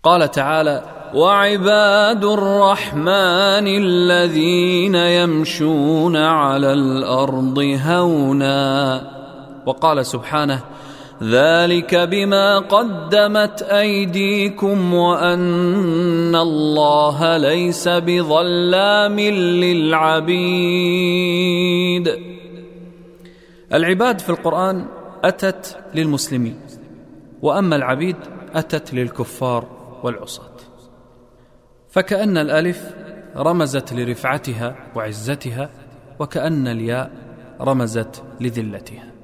قال تعالى: وعباد الرحمن الذين يمشون على الأرض هونا. وقال سبحانه: ذلك بما قدمت أيديكم وأن الله ليس بظلام للعبيد. العباد في القرآن أتت للمسلمين، وأما العبيد أتت للكفار والعصاة، فكأن الألف رمزت لرفعتها وعزتها، وكأن الياء رمزت لذلتها.